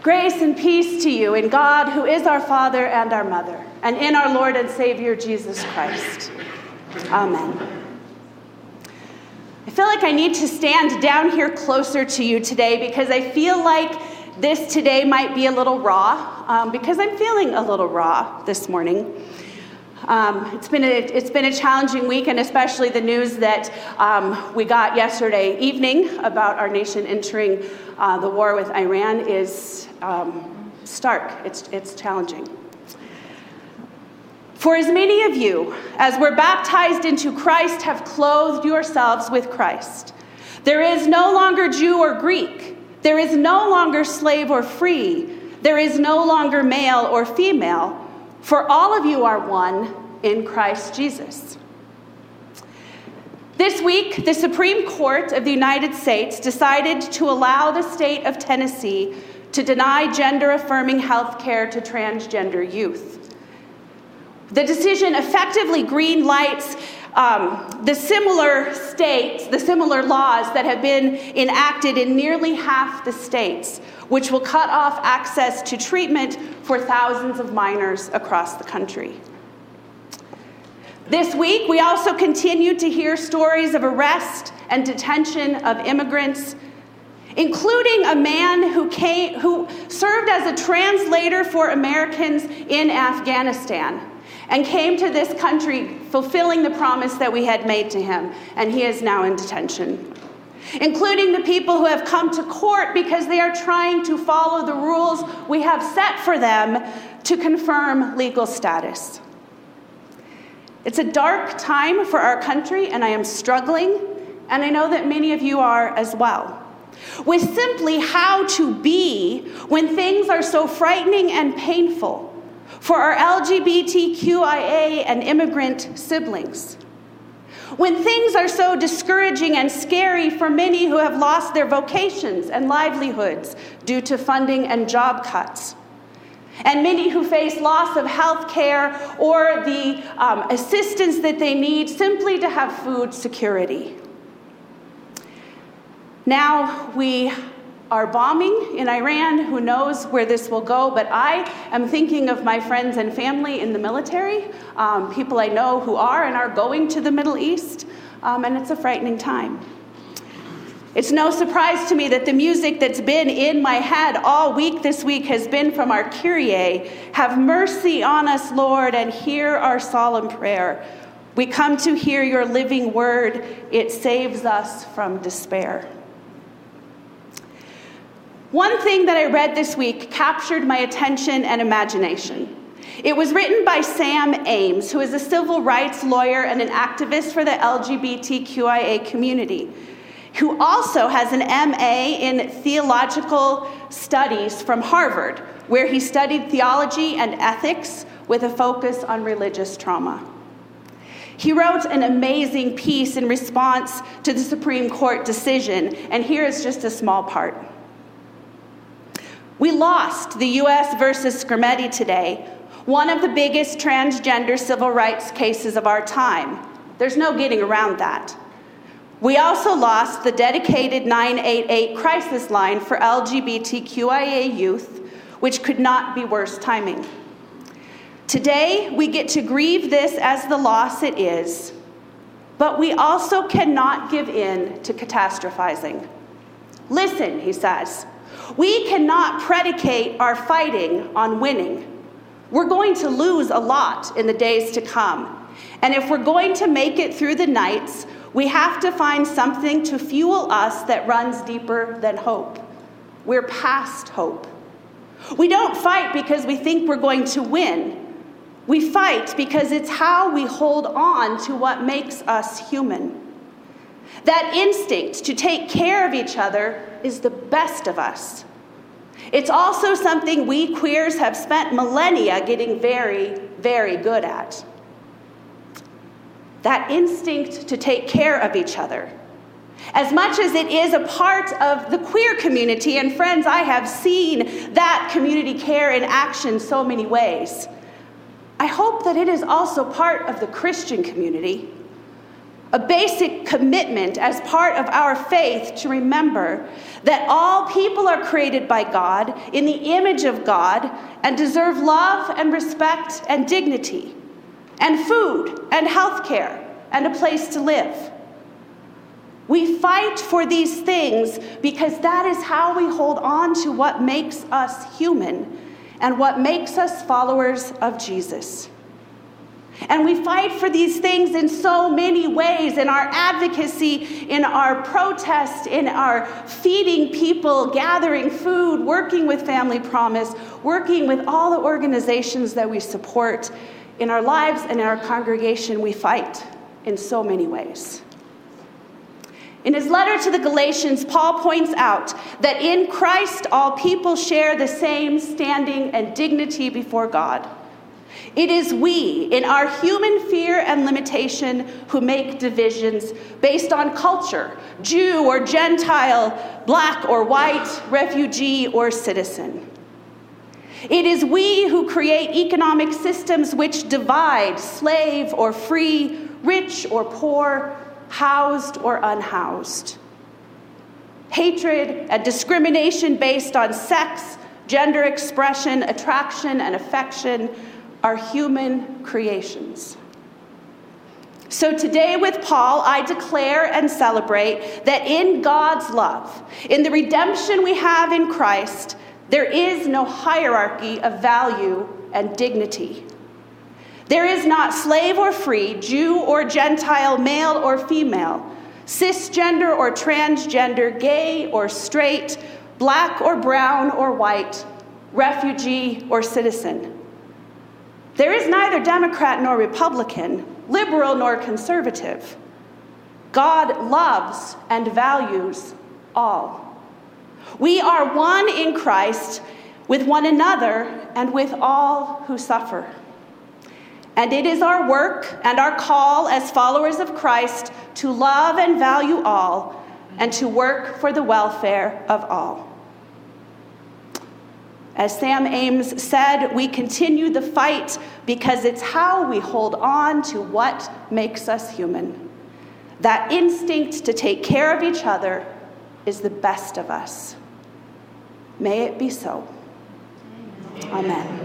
Grace and peace to you in God, who is our Father and our Mother, and in our Lord and Savior, Jesus Christ. Amen. I feel like I need to stand down here closer to you today because I feel like this today might be a little raw, because I'm feeling a little raw this morning. It's been a challenging week, and especially the news that we got yesterday evening about our nation entering the war with Iran is stark. It's challenging. For as many of you as were baptized into Christ have clothed yourselves with Christ. There is no longer Jew or Greek. There is no longer slave or free. There is no longer male or female. For all of you are one in Christ Jesus. This week, the Supreme Court of the United States decided to allow the state of Tennessee to deny gender-affirming health care to transgender youth. The decision effectively green lights the similar laws that have been enacted in nearly half the states, which will cut off access to treatment for thousands of minors across the country. This week, we also continue to hear stories of arrest and detention of immigrants, including a man who served as a translator for Americans in Afghanistan and came to this country fulfilling the promise that we had made to him, and he is now in detention. Including the people who have come to court because they are trying to follow the rules we have set for them to confirm legal status. It's a dark time for our country, and I am struggling, and I know that many of you are as well, with simply how to be when things are so frightening and painful for our LGBTQIA and immigrant siblings. When things are so discouraging and scary for many who have lost their vocations and livelihoods due to funding and job cuts, and many who face loss of health care or the assistance that they need simply to have food security. Now we are bombing in Iran. Who knows where this will go, but I am thinking of my friends and family in the military, people I know who are and are going to the Middle East, and it's a frightening time. It's no surprise to me that the music that's been in my head all week this week has been from our Kyrie. Have mercy on us, Lord, and hear our solemn prayer. We come to hear your living word. It saves us from despair. One thing that I read this week captured my attention and imagination. It was written by Sam Ames, who is a civil rights lawyer and an activist for the LGBTQIA community, who also has an MA in theological studies from Harvard, where he studied theology and ethics with a focus on religious trauma. He wrote an amazing piece in response to the Supreme Court decision, and here is just a small part. We lost the U.S. versus Skrmetti today, one of the biggest transgender civil rights cases of our time. There's no getting around that. We also lost the dedicated 988 crisis line for LGBTQIA youth, which could not be worse timing. Today, we get to grieve this as the loss it is, but we also cannot give in to catastrophizing. Listen, he says, we cannot predicate our fighting on winning. We're going to lose a lot in the days to come. And if we're going to make it through the nights, we have to find something to fuel us that runs deeper than hope. We're past hope. We don't fight because we think we're going to win. We fight because it's how we hold on to what makes us human. That instinct to take care of each other is the best of us. It's also something we queers have spent millennia getting very, very good at. That instinct to take care of each other. As much as it is a part of the queer community, and friends, I have seen that community care in action so many ways, I hope that it is also part of the Christian community. a basic commitment as part of our faith to remember that all people are created by God in the image of God and deserve love and respect and dignity, and food and health care and a place to live. We fight for these things because that is how we hold on to what makes us human and what makes us followers of Jesus. And we fight for these things in so many ways, in our advocacy, in our protest, in our feeding people, gathering food, working with Family Promise, working with all the organizations that we support. In our lives and in our congregation, we fight in so many ways. In his letter to the Galatians, Paul points out that in Christ all people share the same standing and dignity before God. It is we, in our human fear and limitation, who make divisions based on culture, Jew or Gentile, black or white, refugee or citizen. It is we who create economic systems which divide, slave or free, rich or poor, housed or unhoused. Hatred and discrimination based on sex, gender expression, attraction, and affection are human creations. So today with Paul, I declare and celebrate that in God's love, in the redemption we have in Christ, there is no hierarchy of value and dignity. There is not slave or free, Jew or Gentile, male or female, cisgender or transgender, gay or straight, black or brown or white, refugee or citizen. There is neither Democrat nor Republican, liberal nor conservative. God loves and values all. We are one in Christ with one another and with all who suffer. And it is our work and our call as followers of Christ to love and value all and to work for the welfare of all. As Sam Ames said, we continue the fight because it's how we hold on to what makes us human. That instinct to take care of each other is the best of us. May it be so. Amen.